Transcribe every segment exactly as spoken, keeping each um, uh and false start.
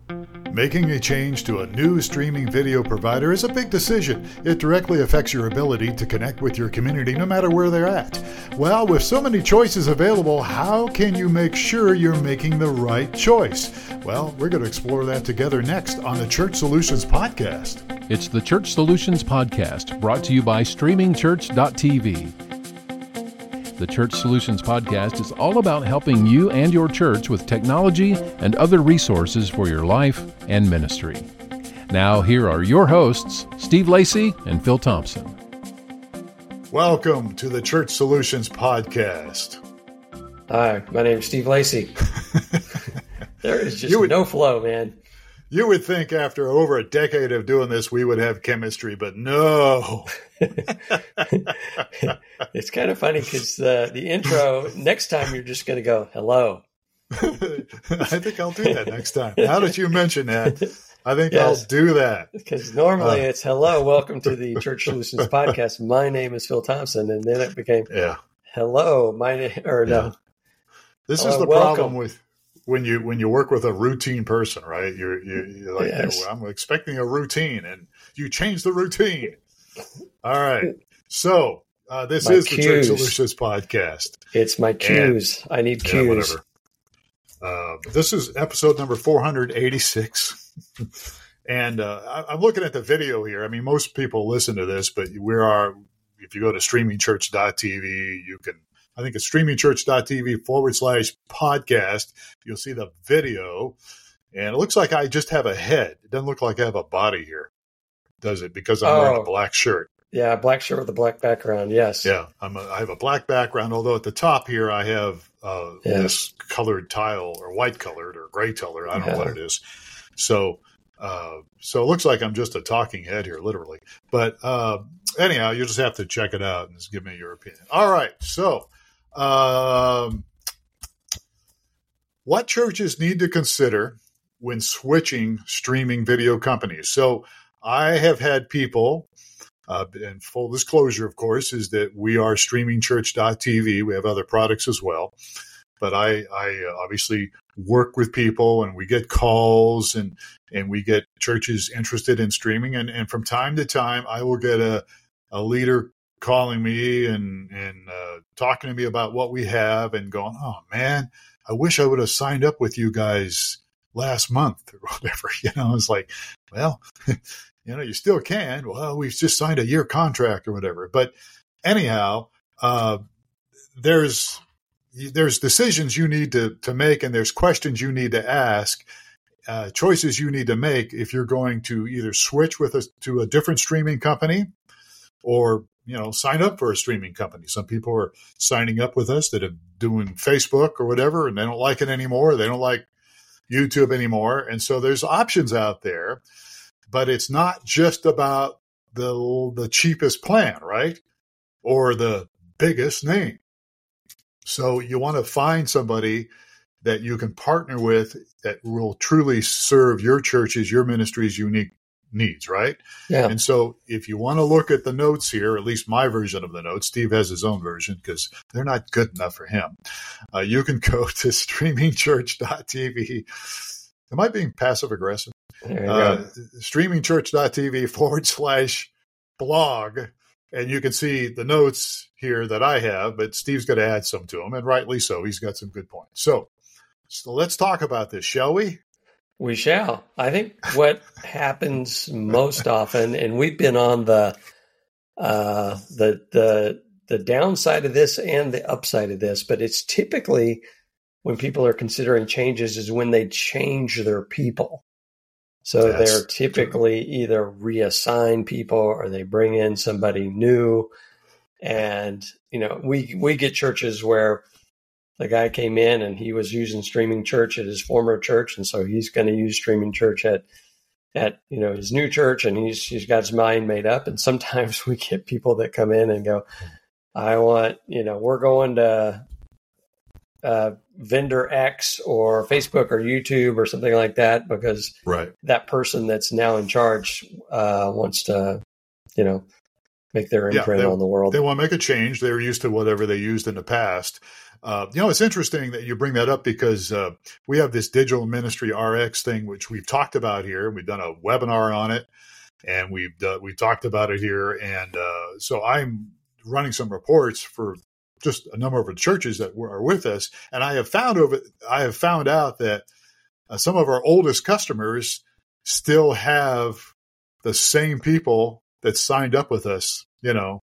Making a change to a new streaming video provider is a big decision. It directly affects your ability to connect with your community no matter where they're at. Well, with so many choices available, how can you make sure you're making the right choice? Well, we're going to explore that together next on the Church Solutions Podcast. It's the Church Solutions Podcast, brought to you by streaming church dot t v. The Church Solutions Podcast is all about helping you and your church with technology and other resources for your life and ministry. Now, here are your hosts, Steve Lacey and Phil Thompson. Welcome to the Church Solutions Podcast. Hi, my name is Steve Lacey. There is just would, no flow, man. You would think after over a decade of doing this, we would have chemistry, but no. It's kind of funny because uh, the intro, next time you're just going to go, hello. I think I'll do that next time. Now that you mention that, I think Yes. I'll do that. Because normally Uh, it's hello, welcome to the Church Solutions Podcast. My name is Phil Thompson. And then it became Yeah. hello, my name, or Yeah. no. This Hello, is the welcome. problem with when you when you work with a routine person, right? You're, you're, you're like, Yes. well, I'm expecting a routine, and you change the routine. All right. So uh, this My is the Church cues. Solutions Podcast. It's my cues. I need Yeah, cues. whatever. Uh, this is episode number four hundred eighty-six. And uh, I, I'm looking at the video here. I mean, most people listen to this, but we are, if you go to streaming church dot t v, you can, I think it's streaming church dot t v forward slash podcast. You'll see the video. And it looks like I just have a head. It doesn't look like I have a body here, does it? Because I'm wearing Oh. a black shirt. Yeah, black shirt with a black background. Yes. Yeah, I'm a, I have a black background, although at the top here I have uh, Yeah. this colored tile, or white colored, or gray colored. I don't know Yeah. what it is. So, uh, so it looks like I'm just a talking head here, literally. But uh, anyhow, you just have to check it out and just give me your opinion. All right. So, um, what churches need to consider when switching streaming video companies? So, I have had people. Uh, and full disclosure, of course, is that we are streaming church dot t v. We have other products as well. But I, I uh, obviously work with people, and we get calls, and, and we get churches interested in streaming. And, and from time to time, I will get a, a leader calling me and, and uh, talking to me about what we have and going, oh, man, I wish I would have signed up with you guys last month or whatever. You know, it's like, well, you know, you still can. Well, we've just signed a year contract or whatever. But anyhow, uh, there's there's decisions you need to, to make, and there's questions you need to ask, uh, choices you need to make if you're going to either switch with us to a different streaming company or, you know, sign up for a streaming company. Some people are signing up with us that are doing Facebook or whatever, and they don't like it anymore. They don't like YouTube anymore. And so there's options out there. But it's not just about the the cheapest plan, right? Or the biggest name. So you want to find somebody that you can partner with that will truly serve your church's, your ministry's unique needs, right? Yeah. And so if you want to look at the notes here, at least my version of the notes, Steve has his own version because they're not good enough for him. Uh, you can go to streaming church dot t v. Am I being passive aggressive? There you Uh, go. streaming church dot t v forward slash blog. And you can see the notes here that I have, but Steve's going to add some to them, and rightly so. He's got some good points. So, so let's talk about this, shall we? We shall. I think what happens most often, and we've been on the uh, the the the downside of this and the upside of this, but it's typically when people are considering changes is when they change their people. So That's they're typically either reassign people or they bring in somebody new. And, you know, we, we get churches where the guy came in and he was using streaming church at his former church. And so he's going to use streaming church at, at, you know, his new church, and he's, he's got his mind made up. And sometimes we get people that come in and go, I want, you know, we're going to, uh, vendor X or Facebook or YouTube or something like that, because right. that person that's now in charge uh, wants to, you know, make their Yeah, imprint they- on the world. They want to make a change. They're used to whatever they used in the past. Uh, you know, it's interesting that you bring that up because uh, we have this digital ministry R X thing, which we've talked about here. We've done a webinar on it, and we've uh, we talked about it here. And uh, so I'm running some reports for just a number of the churches that are with us, and I have found over I have found out that uh, some of our oldest customers still have the same people that signed up with us, you know,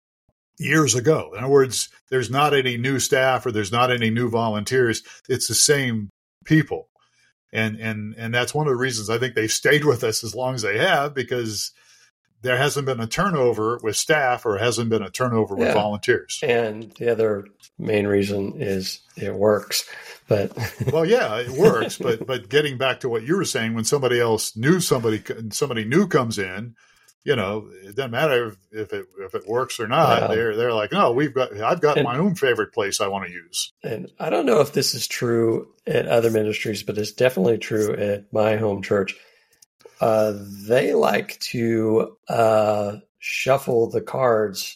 years ago. In other words, there's not any new staff or there's not any new volunteers. It's the same people. And and and that's one of the reasons I think they've stayed with us as long as they have, because there hasn't been a turnover with staff or hasn't been a turnover with yeah. volunteers. And the other main reason is it works. But well, yeah, it works. But but getting back to what you were saying, when somebody else knew somebody somebody new comes in, you know, it doesn't matter if, if it if it works or not. Yeah. They're they're like, no, we've got I've got and, my own favorite place I want to use. And I don't know if this is true at other ministries, but it's definitely true at my home church. Uh, they like to uh, shuffle the cards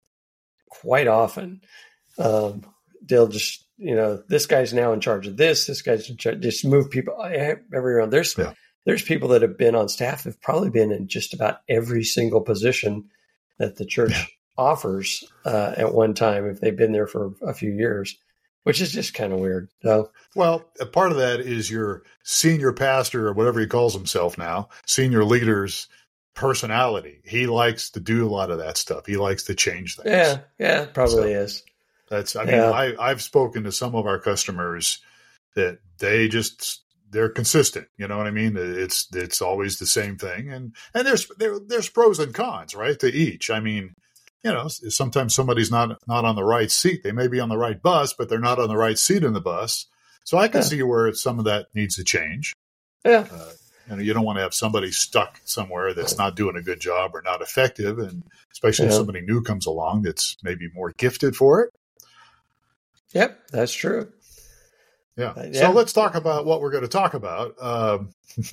quite often. Um, they'll just, you know, this guy's now in charge of this. This guy's in charge. Just move people everywhere. There's yeah. there's people that have been on staff have probably been in just about every single position that the church yeah. offers uh, at one time if they've been there for a few years, which is just kind of weird. So, well, a part of that is your senior pastor or whatever he calls himself now, senior leader's personality. He likes to do a lot of that stuff. He likes to change things. Yeah, yeah, it probably so is. That's. I mean, yeah. I, I've spoken to some of our customers that they just they're consistent. You know what I mean? It's it's always the same thing, and and there's there, there's pros and cons, right, to each. I mean, you know, sometimes somebody's not not on the right seat. They may be on the right bus, but they're not on the right seat in the bus. So I can yeah. see where some of that needs to change. Yeah. Uh, you know, you don't want to have somebody stuck somewhere that's not doing a good job or not effective, and especially yeah. if somebody new comes along that's maybe more gifted for it. Yep, that's true. Yeah. Uh, yeah. So let's talk about what we're going to talk about. Um,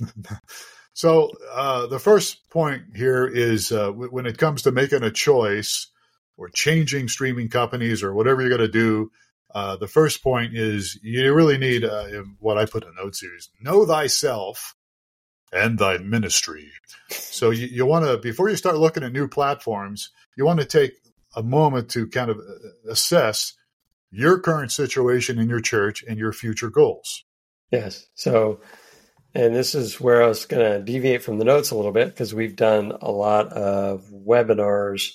so uh, the first point here is uh, w- when it comes to making a choice or changing streaming companies or whatever you're going to do, uh, the first point is you really need uh, what I put in notes here is know thyself and thy ministry. So you, you want to, before you start looking at new platforms, you want to take a moment to kind of assess your current situation in your church and your future goals. Yes. So, and this is where I was going to deviate from the notes a little bit, because we've done a lot of webinars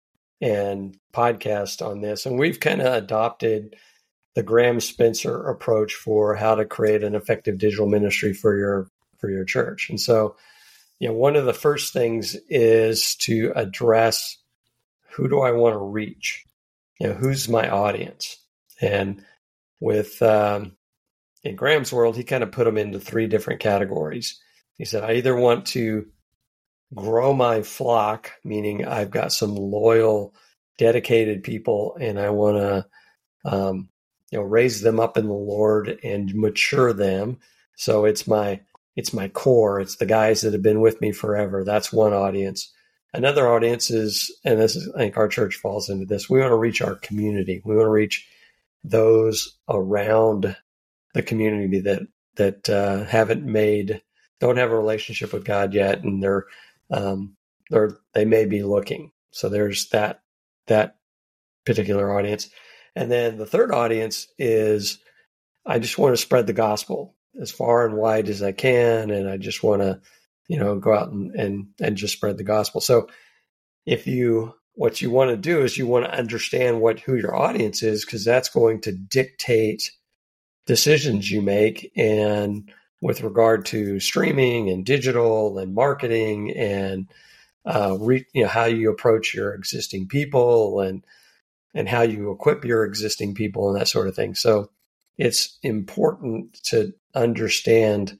and podcasts on this, and we've kind of adopted the Graham Spencer approach for how to create an effective digital ministry for your for your church. And so, you know, one of the first things is to address, who do I want to reach? You know, who's my audience? And with um, in Graham's world, he kind of put them into three different categories. He said, I either want to grow my flock, meaning I've got some loyal, dedicated people, and I want to, um, you know, raise them up in the Lord and mature them. So it's my it's my core. It's the guys that have been with me forever. That's one audience. Another audience is, and this is, I think our church falls into this, we want to reach our community. We want to reach those around the community that that uh, haven't made, don't have a relationship with God yet, and they're um, they're they may be looking. So there's that that particular audience, and then the third audience is, I just want to spread the gospel as far and wide as I can, and I just want to, you know, go out and, and, and just spread the gospel. So if you, what you want to do is you want to understand what, who your audience is, because that's going to dictate decisions you make. And with regard to streaming and digital and marketing and, uh, re, you know, how you approach your existing people and, and how you equip your existing people and that sort of thing. So it's important to understand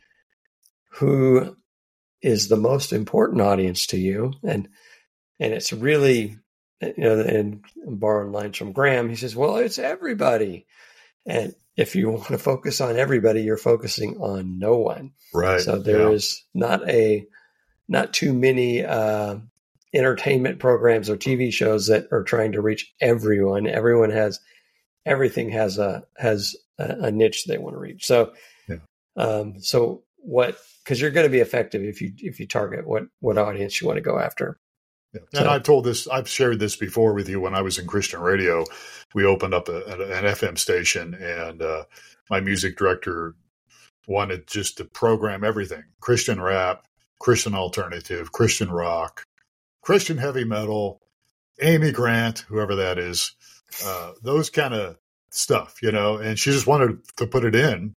who is the most important audience to you. And, and it's really, you know, and I'm borrowing lines from Graham, he says, well, it's everybody. And if you want to focus on everybody, you're focusing on no one. Right. So there yeah. is not a, not too many uh, entertainment programs or T V shows that are trying to reach everyone. Everyone has everything has a has a, a niche they want to reach. So, yeah. um, so what? Because you're going to be effective if you if you target what what audience you want to go after. Yeah. And so, I've told this, I've shared this before with you. When I was in Christian radio, we opened up a, an F M station, and uh, my music director wanted just to program everything: Christian rap, Christian alternative, Christian rock, Christian heavy metal, Amy Grant, whoever that is, uh, those kind of stuff, you know. And she just wanted to put it in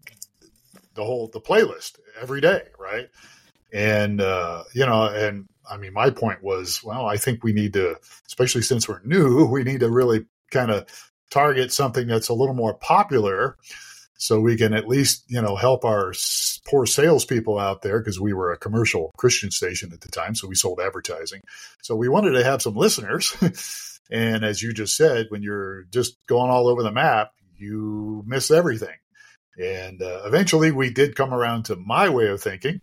the whole the playlist every day, right? And uh, you know, and I mean, my point was, well, I think we need to, especially since we're new, we need to really kind of target something that's a little more popular, so we can at least, you know, help our poor salespeople out there, because we were a commercial Christian station at the time, so we sold advertising. So we wanted to have some listeners. And as you just said, when you're just going all over the map, you miss everything. And uh, eventually we did come around to my way of thinking,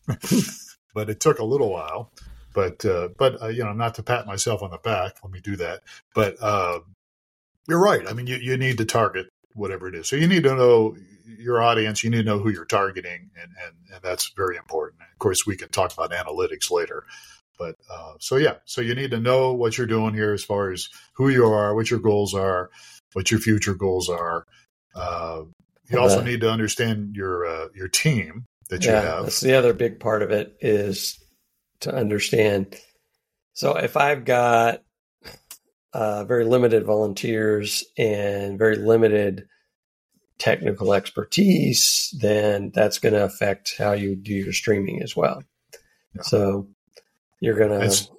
but it took a little while. But, uh, but uh, you know, not to pat myself on the back, let me do that. But uh, you're right. I mean, you, you need to target whatever it is. So you need to know your audience. You need to know who you're targeting, and, and, and that's very important. Of course, we can talk about analytics later. But uh, so, yeah, so you need to know what you're doing here as far as who you are, what your goals are, what your future goals are. Uh, you also need to understand your uh, your team that you yeah, have. That's the other big part of it, is to understand. So if I've got uh, very limited volunteers and very limited technical expertise, then that's going to affect how you do your streaming as well. Yeah. So you're going to... It's,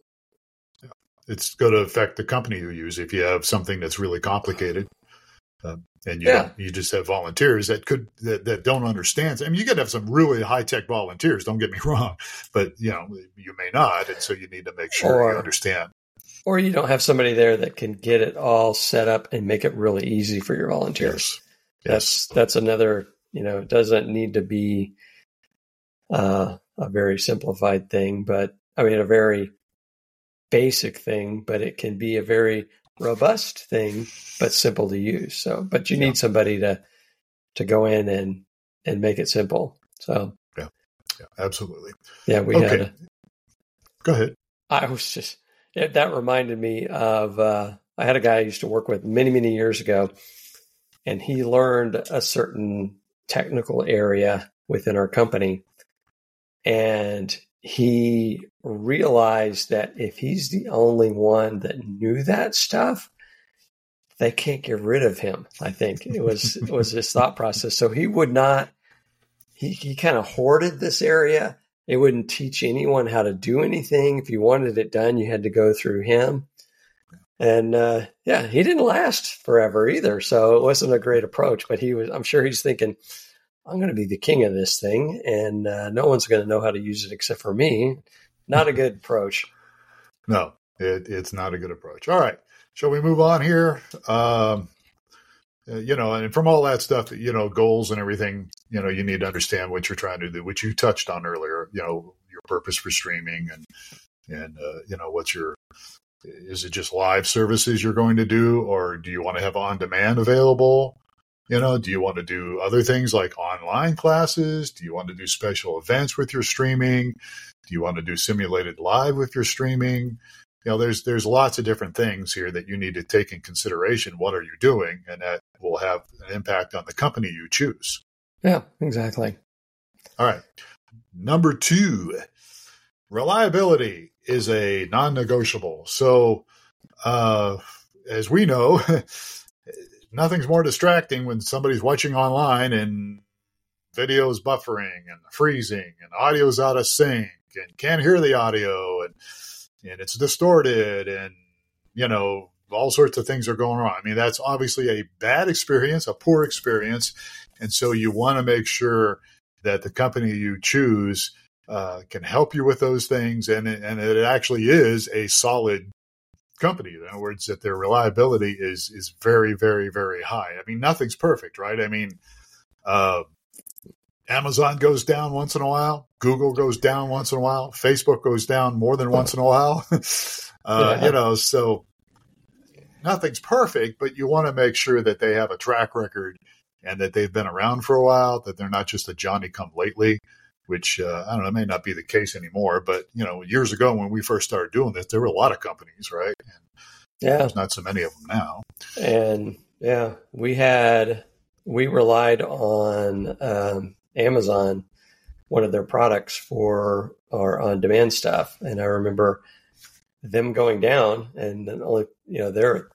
it's going to affect the company you use. If you have something that's really complicated, uh, and you, yeah. you just have volunteers that could that, that don't understand. I mean, you could have some really high-tech volunteers, don't get me wrong, but you know, you may not, and so you need to make sure or, you understand. Or you don't have somebody there that can get it all set up and make it really easy for your volunteers. Yes. That's yes. that's another, you know, it doesn't need to be uh, a very simplified thing, but I mean, a very basic thing, but it can be a very robust thing, but simple to use. So, but you need yeah. somebody to, to go in and, and make it simple. So, yeah, yeah, absolutely. Yeah. We okay. had, a, go ahead. I was just, it, that reminded me of, uh, I had a guy I used to work with many, many years ago, and he learned a certain technical area within our company. And he realized that if he's the only one that knew that stuff, they can't get rid of him. I think it was it was his thought process. So he would not. He he kind of hoarded this area. They wouldn't teach anyone how to do anything. If you wanted it done, you had to go through him. And uh, yeah, he didn't last forever either. So it wasn't a great approach. But he was. I'm sure he's thinking, I'm going to be the king of this thing, and uh, no one's going to know how to use it except for me. Not a good approach. No, it, it's not a good approach. All right. Shall we move on here? Um, uh, you know, and from all that stuff, you know, goals and everything, you know, you need to understand what you're trying to do, which you touched on earlier, you know, your purpose for streaming and, and uh, you know, what's your, is it just live services you're going to do, or do you want to have on-demand available? You know, do you want to do other things like online classes? Do you want to do special events with your streaming? Do you want to do simulated live with your streaming? You know, there's there's lots of different things here that you need to take in consideration. What are you doing? And that will have an impact on the company you choose. Yeah, exactly. All right. Number two, reliability is a non-negotiable. So, uh, as we know, nothing's more distracting when somebody's watching online and video's buffering and freezing and audio's out of sync and can't hear the audio and and it's distorted and, you know, all sorts of things are going wrong. I mean, that's obviously a bad experience, a poor experience. And so you want to make sure that the company you choose uh, can help you with those things. And, and it actually is a solid company. In other words, that their reliability is is very, very, very high. I mean, nothing's perfect, right? I mean, uh, Amazon goes down once in a while. Google goes down once in a while. Facebook goes down more than once in a while. uh, yeah. You know, so nothing's perfect, but you want to make sure that they have a track record and that they've been around for a while, that they're not just a Johnny-come-lately, which, uh, I don't know, may not be the case anymore. But, you know, years ago when we first started doing this, there were a lot of companies, right? And yeah. There's not so many of them now. And, yeah, we had, we relied on um, Amazon, one of their products for our on-demand stuff. And I remember them going down, and then only, you know, they're,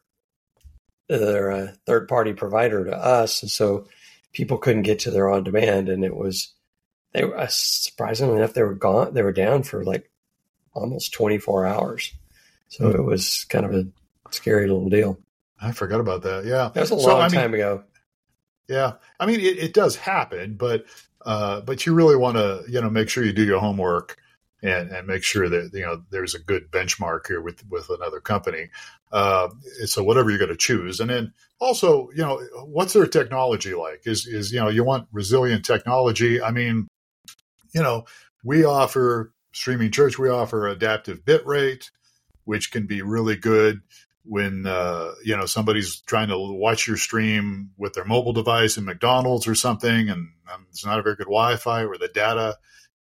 they're a third-party provider to us. And so people couldn't get to their on-demand, and it was, they were, surprisingly enough, they were gone. They were down for like almost twenty-four hours. So mm-hmm. It was kind of a scary little deal. I forgot about that. Yeah. That was a long so, I mean, time ago. Yeah. I mean, it, it does happen, but, uh, but you really want to, you know, make sure you do your homework and, and make sure that, you know, there's a good benchmark here with, with another company. Uh, so whatever you're going to choose. And then also, you know, what's their technology like? Is, is, you know, you want resilient technology. I mean, you know, we offer Streaming Church, we offer adaptive bit rate, which can be really good when, uh, you know, somebody's trying to watch your stream with their mobile device in McDonald's or something, and um, it's not a very good Wi-Fi, or the data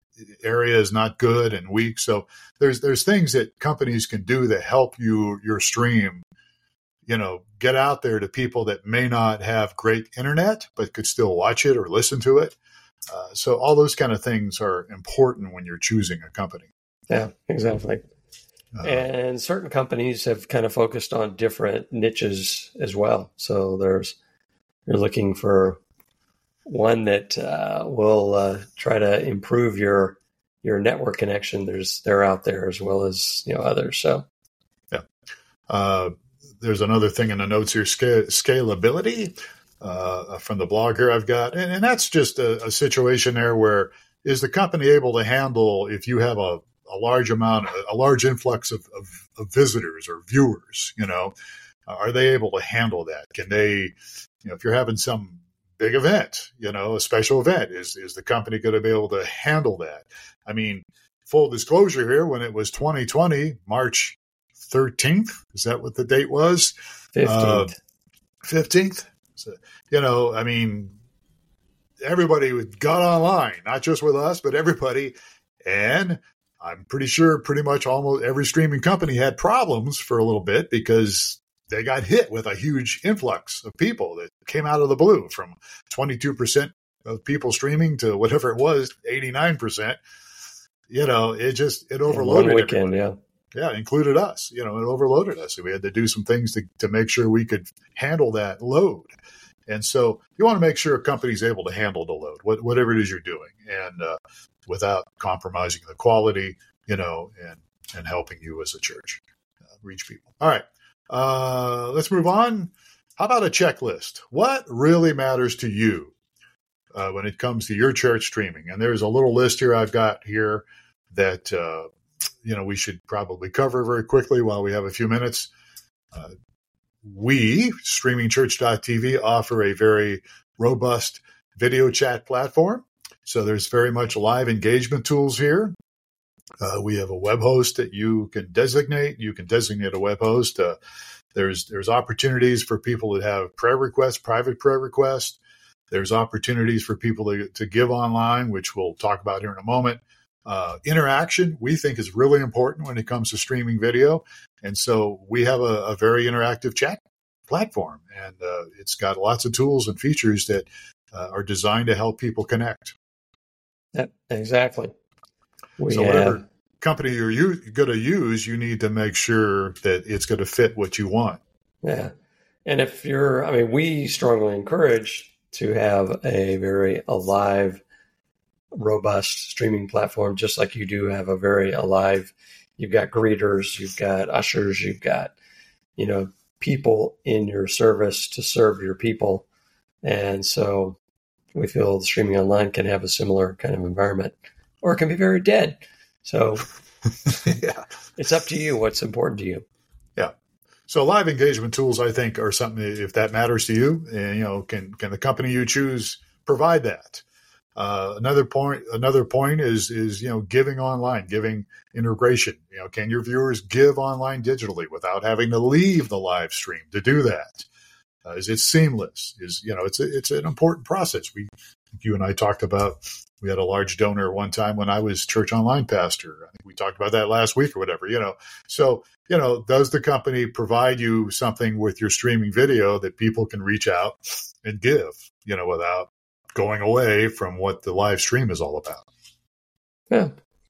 area is not good and weak. So there's, there's things that companies can do that help you, your stream, you know, get out there to people that may not have great internet, but could still watch it or listen to it. Uh, so all those kind of things are important when you're choosing a company. Yeah, exactly. Uh, and certain companies have kind of focused on different niches as well. So there's, you're looking for one that uh, will uh, try to improve your your network connection. There's they're out there, as well as, you know, others. So yeah, uh, there's another thing in the notes here: scale, scalability. Uh, from the blog here I've got, and, and that's just a, a situation there where is the company able to handle if you have a a large amount, a large influx of, of, of visitors or viewers, you know, uh, are they able to handle that? Can they, you know, if you're having some big event, you know, a special event, is, is the company going to be able to handle that? I mean, full disclosure here, when it was twenty twenty, March thirteenth, is that what the date was? fifteenth. Uh, fifteenth. So, you know, I mean, everybody got online, not just with us, but everybody. And I'm pretty sure pretty much almost every streaming company had problems for a little bit because they got hit with a huge influx of people that came out of the blue, from twenty-two percent of people streaming to whatever it was, eighty-nine percent. You know, it just, it overloaded one weekend, everybody. yeah. Yeah, included us. You know, it overloaded us. So we had to do some things to, to make sure we could handle that load. And so you want to make sure a company's able to handle the load, what, whatever it is you're doing, and uh, without compromising the quality, you know, and, and helping you as a church uh, reach people. All right, uh, let's move on. How about a checklist? What really matters to you uh, when it comes to your church streaming? And there's a little list here I've got here that, uh, you know, we should probably cover very quickly while we have a few minutes. Uh, we, streaming church dot t v, offer a very robust video chat platform. So there's very much live engagement tools here. Uh, we have a web host that you can designate. You can designate a web host. Uh, there's there's opportunities for people that have prayer requests, private prayer requests. There's opportunities for people to, to give online, which we'll talk about here in a moment. Uh, interaction, we think, is really important when it comes to streaming video. And so we have a, a very interactive chat platform, and uh, it's got lots of tools and features that uh, are designed to help people connect. Yep, exactly. We so whatever have... company you're u- going to use, you need to make sure that it's going to fit what you want. Yeah. And if you're, I mean, we strongly encourage to have a very alive, robust streaming platform, just like you do have a very alive, you've got greeters, you've got ushers, you've got, you know, people in your service to serve your people. And so we feel the streaming online can have a similar kind of environment, or it can be very dead. So yeah, it's up to you what's important to you. Yeah. So live engagement tools, I think, are something, if that matters to you, and, you know, can, can the company you choose provide that? Uh, another point, another point is, is, you know, giving online, giving integration. You know, can your viewers give online digitally without having to leave the live stream to do that? Uh, is it seamless? Is, you know, it's a, it's an important process. We, you and I talked about, we had a large donor one time when I was church online pastor. I think we talked about that last week or whatever, you know. So, you know, does the company provide you something with your streaming video that people can reach out and give, you know, without going away from what the live stream is all about? Yeah.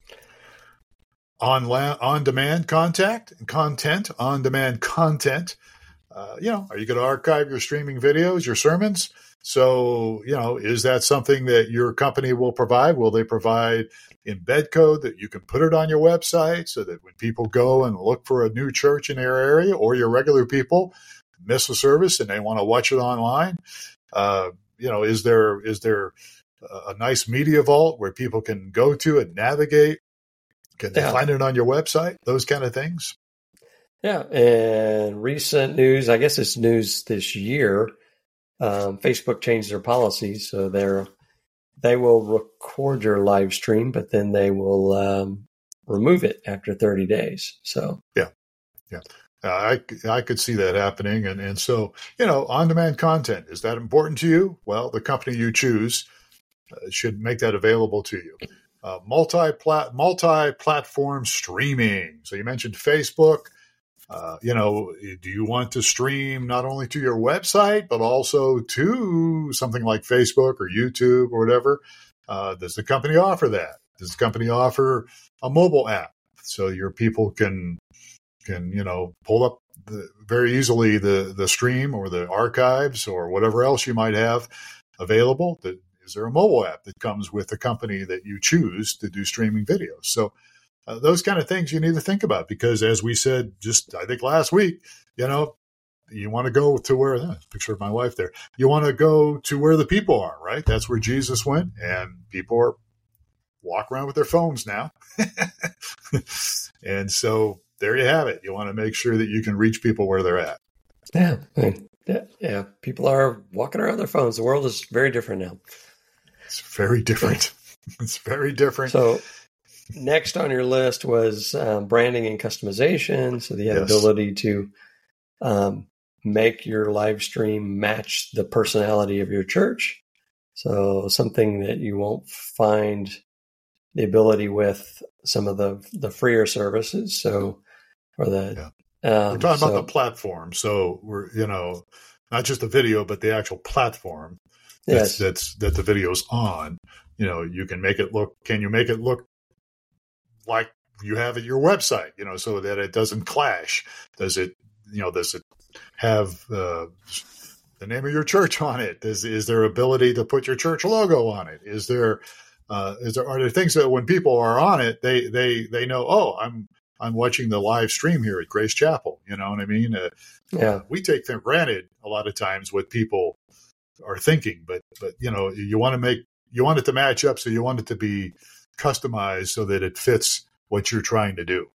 On la- on-demand contact content, on-demand content. Uh, you know, are you going to archive your streaming videos, your sermons? So, you know, is that something that your company will provide? Will they provide embed code that you can put it on your website so that when people go and look for a new church in their area, or your regular people miss a service and they want to watch it online? Uh, you know, is there is there a nice media vault where people can go to and navigate? Can they Yeah. find it on your website? Those kind of things. Yeah. And recent news, I guess it's news this year. Um, Facebook changed their policy, so they're they will record your live stream, but then they will um, remove it after thirty days. So yeah, yeah, uh, I I could see that happening, and and so, you know, on-demand content, is that important to you? Well, the company you choose uh, should make that available to you. Uh, multi multi-platform streaming. So you mentioned Facebook. Uh, you know, do you want to stream not only to your website, but also to something like Facebook or YouTube or whatever? Uh, does the company offer that? Does the company offer a mobile app so your people can, can, you know, pull up the, very easily the, the stream or the archives or whatever else you might have available? Is there a mobile app that comes with the company that you choose to do streaming videos? So, Uh, those kind of things you need to think about, because as we said just, I think last week, you know, you want to go to where, uh, picture of my wife there, you want to go to where the people are, right? That's where Jesus went, and people are walk around with their phones now. And so there you have it. You want to make sure that you can reach people where they're at. yeah, yeah, yeah. People are walking around their phones. The world is very different now. It's very different. It's very different. So next on your list was um, branding and customization. So the Yes. ability to um, make your live stream match the personality of your church. So something that you won't find the ability with some of the the freer services. So, or the Yeah. um, We're talking so, about the platform. So we're, you know, not just the video, but the actual platform that's, yes, that's that the video's on. You know, you can make it look, can you make it look like you have at your website, you know, so that it doesn't clash? Does it, you know, does it have uh, the name of your church on it? Is, is there ability to put your church logo on it? Is there, uh, is there, are there things that when people are on it, they, they, they know, oh, I'm, I'm watching the live stream here at Grace Chapel. You know what I mean? Uh, yeah, we take for granted a lot of times what people are thinking, but, but, you know, you want to make, you want it to match up. So you want it to be customized so that it fits what you're trying to do.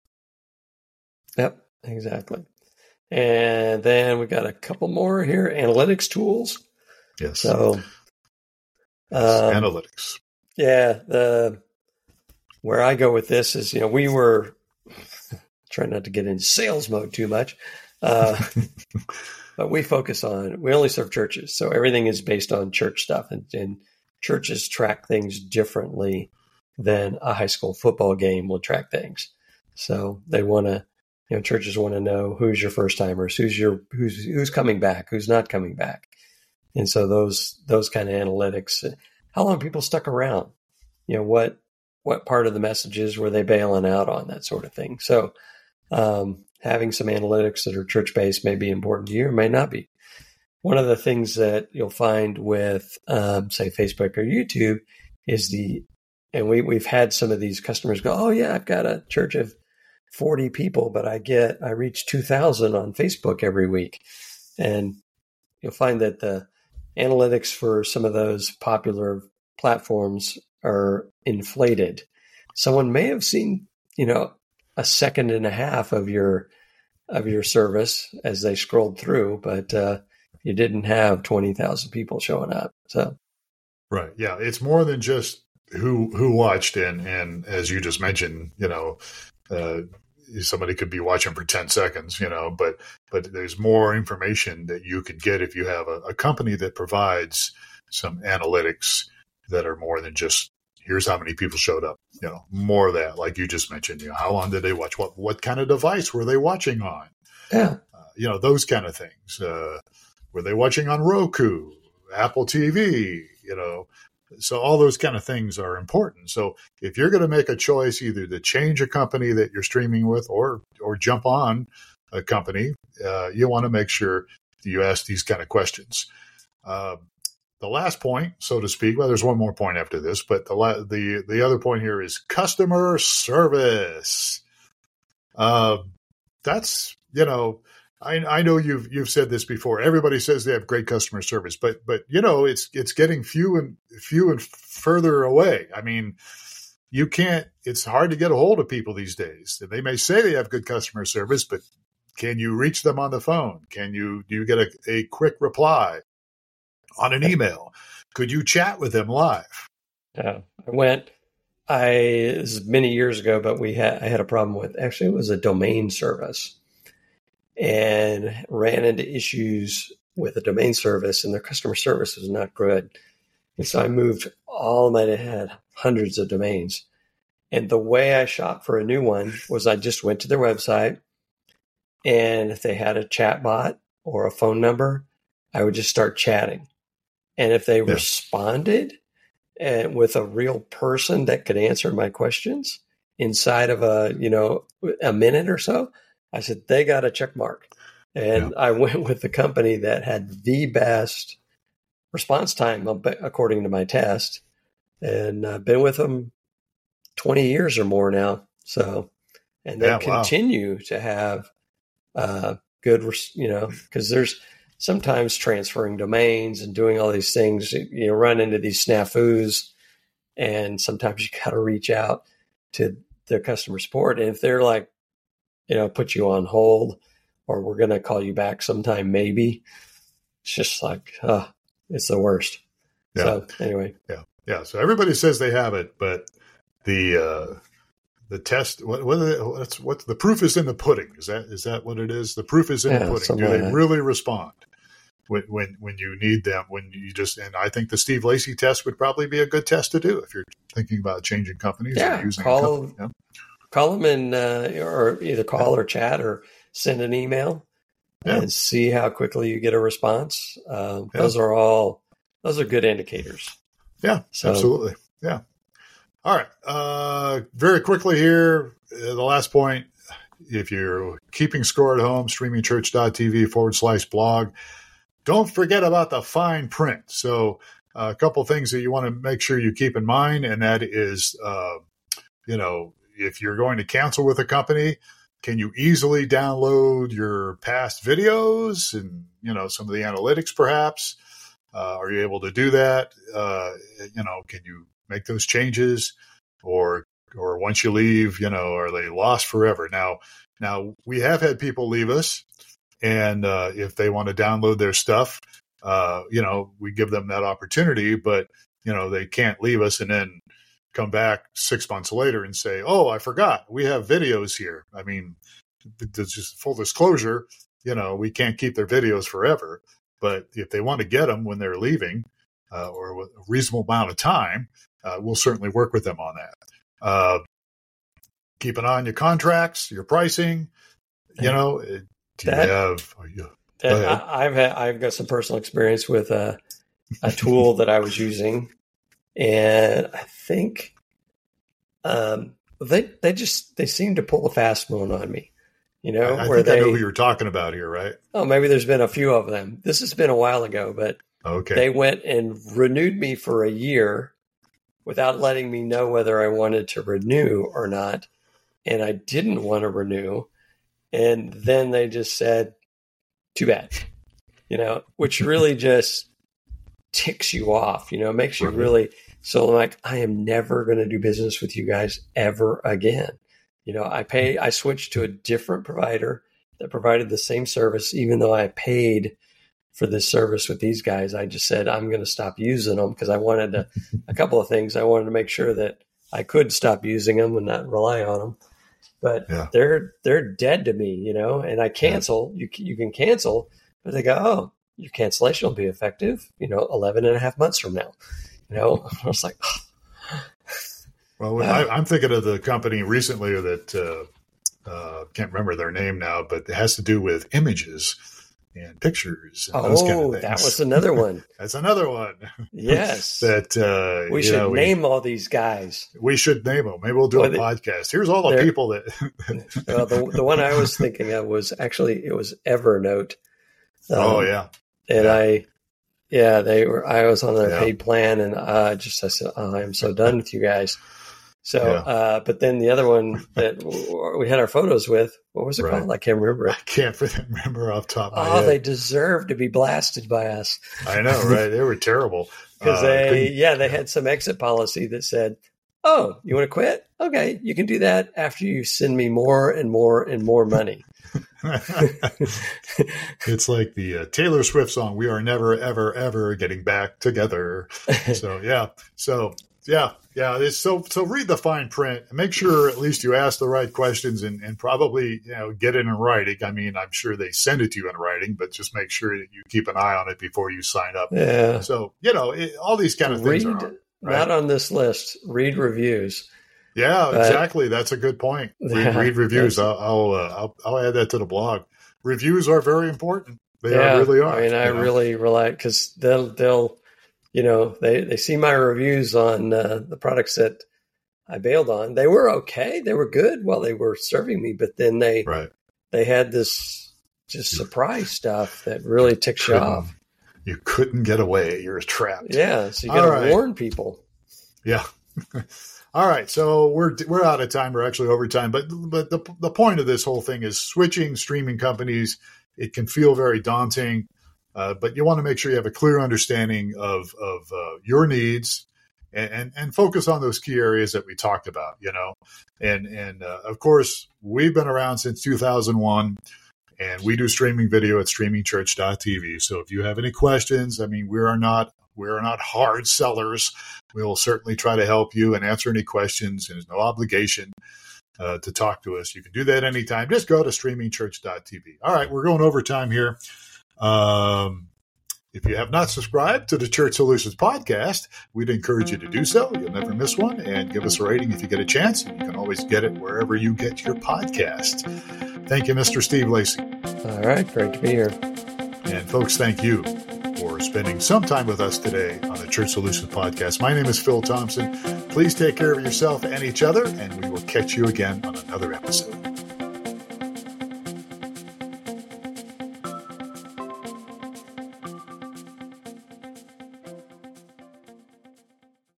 yep, exactly. And then we got a couple more here, analytics tools. Yes. So, um, analytics. yeah, the where I go with this is, you know, we were trying not to get into sales mode too much, uh, but we focus on, we only serve churches. So everything is based on church stuff, and, and churches track things differently than a high school football game will track things. So they want to, you know, churches want to know who's your first timers, who's your, who's, who's coming back, who's not coming back. And so those, those kind of analytics, how long people stuck around, you know, what, what part of the messages were they bailing out on, that sort of thing. So um, having some analytics that are church-based may be important to you or may not be. One of the things that you'll find with, um, say, Facebook or YouTube is the, and we, we've had some of these customers go, oh, yeah, I've got a church of forty people, but I get, I reach two thousand on Facebook every week. And you'll find that the analytics for some of those popular platforms are inflated. Someone may have seen, you know, a second and a half of your of your service as they scrolled through, but uh, you didn't have twenty thousand people showing up. So Right. Yeah. It's more than just who who watched, and and as you just mentioned, you know, uh, somebody could be watching for ten seconds, you know, but but there's more information that you could get if you have a, a company that provides some analytics that are more than just here's how many people showed up, you know, more of that, like you just mentioned, you know, how long did they watch? What what kind of device were they watching on? Yeah. Uh, you know, those kind of things. Uh, were they watching on Roku, Apple T V, you know? So all those kind of things are important. So if you're going to make a choice either to change a company that you're streaming with or or jump on a company, uh, you want to make sure you ask these kind of questions. Uh, the last point, so to speak, well, there's one more point after this, but the la- the the other point here is customer service. Uh, that's, you know, I, I know you've you've said this before. Everybody says they have great customer service, but but you know it's it's getting few and few and further away. I mean, you can't. It's hard to get a hold of people these days. They may say they have good customer service, but can you reach them on the phone? Can you do you get a, a quick reply on an email? Could you chat with them live? Yeah, I went. I this is many years ago, but we had I had a problem with actually it was a domain service. And ran into issues with the domain service, and their customer service was not good. And so I moved all of my, I had hundreds of domains. And the way I shopped for a new one was I just went to their website, and if they had a chat bot or a phone number, I would just start chatting. And if they yeah. responded and with a real person that could answer my questions inside of a, you know, a minute or so, I said, they got a check mark. And yeah. I went with the company that had the best response time, according to my test. And I've been with them twenty years or more now. So, and they yeah, continue wow. to have uh, good, you know, because there's sometimes transferring domains and doing all these things, you know, run into these snafus. And sometimes you got to reach out to their customer support. And if they're like, you know, put you on hold, or we're going to call you back sometime, maybe. It's just like, uh, it's the worst. Yeah. So anyway. Yeah. Yeah. So everybody says they have it, but the, uh, the test, what, what, what's, what, the proof is in the pudding. Is that, is that what it is? The proof is in yeah, the pudding. Do they like really respond when, when, when you need them, when you just, and I think the Steve Lacy test would probably be a good test to do if you're thinking about changing companies yeah, or using call, a company. Yeah. Call them and, uh, or either call or chat or send an email yeah. and see how quickly you get a response. Uh, yeah. Those are all, those are good indicators. Yeah, so, absolutely. Yeah. All right. Uh, very quickly here, uh, the last point, if you're keeping score at home, streamingchurch.tv forward slash blog, don't forget about the fine print. So uh, a couple things that you want to make sure you keep in mind, and that is, uh, you know, if you're going to cancel with a company, can you easily download your past videos and, you know, some of the analytics perhaps? Uh, are you able to do that? Uh, you know, can you make those changes? Or or once you leave, you know, are they lost forever? Now, now we have had people leave us, and uh, if they want to download their stuff, uh, you know, we give them that opportunity, but, you know, they can't leave us and then come back six months later and say, oh, I forgot, we have videos here. I mean, just full disclosure, you know, we can't keep their videos forever, but if they want to get them when they're leaving uh, or with a reasonable amount of time, uh, we'll certainly work with them on that. Uh, keep an eye on your contracts, your pricing, you know, do you that, have, oh, you, that I, I've had, I've got some personal experience with a, a tool that I was using. And I think um, they they just they seem to pull a fast one on me, you know. I, I where think they, I know who you're talking about here, right? Oh, maybe there's been a few of them. This has been a while ago, but okay. They went and renewed me for a year without letting me know whether I wanted to renew or not, and I didn't want to renew, and then they just said, "Too bad," you know, which really just ticks you off, you know, makes you really. So I'm like, I am never going to do business with you guys ever again. You know, I pay, I switched to a different provider that provided the same service, even though I paid for this service with these guys, I just said, I'm going to stop using them because I wanted to, a couple of things. I wanted to make sure that I could stop using them and not rely on them, but yeah. they're, they're dead to me, you know, and I cancel, yeah. you, you can cancel, but they go, oh, your cancellation will be effective, you know, eleven and a half months from now, you know, I was like, oh. Well, I, I'm thinking of the company recently that, uh, uh, can't remember their name now, but it has to do with images and pictures and oh, those kind of things. That was another one. That's another one. Yes. that uh, we should know, name we, all these guys. We should name them. Maybe we'll do well, a podcast. Here's all the people that. uh, the, the one I was thinking of was actually, it was Evernote. Um, oh, yeah. And yeah. I, yeah, they were, I was on their yeah. paid plan and I just, I said, oh, I'm so done with you guys. So, yeah. uh, but then the other one that we had our photos with, what was it right. called? I can't remember. I can't remember off the top of my oh, head. Oh, they deserve to be blasted by us. I know, right? They were terrible. Because uh, they, yeah, they had some exit policy that said, oh, you want to quit? Okay, you can do that after you send me more and more and more money. It's like the uh, Taylor Swift song, "We Are Never, Ever, Ever Getting Back Together." So, yeah. So, yeah. Yeah, it's so so read the fine print and make sure at least you ask the right questions and, and probably, you know, get it in writing. I mean, I'm sure they send it to you in writing, but just make sure that you keep an eye on it before you sign up. Yeah. So, you know, it, all these kind of things read, are right? Not on this list. Read reviews. Yeah, but, exactly. That's a good point. Read, yeah, read reviews. I'll I'll, uh, I'll I'll add that to the blog. Reviews are very important. They yeah, are, really are. I mean, I know? really rely because they'll they'll you know they they see my reviews on uh, the products that I bailed on. They were okay. They were good while they were serving me, but then they right. they had this just surprise stuff that really ticks you off. You couldn't get away. You're trapped. Yeah, so you got to right. warn people. Yeah. All right, so we're we're out of time. We're actually over time, but but the the point of this whole thing is switching streaming companies. It can feel very daunting, uh, but you want to make sure you have a clear understanding of of uh, your needs. And, and and focus on those key areas that we talked about, you know, and and uh, of course we've been around since two thousand one, and we do streaming video at streaming church dot t v. So if you have any questions, I mean, we are not we are not hard sellers. We will certainly try to help you and answer any questions. And there's no obligation uh, to talk to us. You can do that anytime. Just go to streaming church dot t v. All right, we're going over time here. Um, If you have not subscribed to the Church Solutions podcast, we'd encourage you to do so. You'll never miss one. And give us a rating if you get a chance. You can always get it wherever you get your podcast. Thank you, Mister Steve Lacy. All right. Great to be here. And folks, thank you for spending some time with us today on the Church Solutions podcast. My name is Phil Thompson. Please take care of yourself and each other, and we will catch you again on another episode.